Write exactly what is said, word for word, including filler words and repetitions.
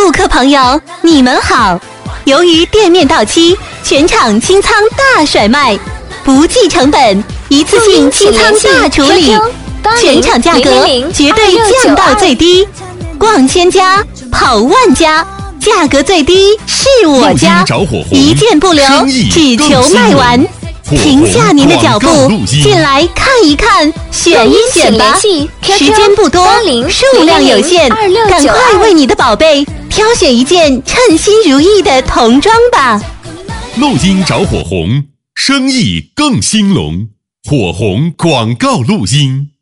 顾客朋友，你们好！由于店面到期，全场清仓大甩卖，不计成本，一次性清仓大处理，全场价格绝对降到最低。逛千家，跑万家，价格最低是我家，一件不留，只求卖完。停下您的脚步，进来看一看，选一选吧。时间不多，数量有限，赶快为你的宝贝挑选一件称心如意的童装吧。 陆金找火红，生意更兴隆。火红广告录音。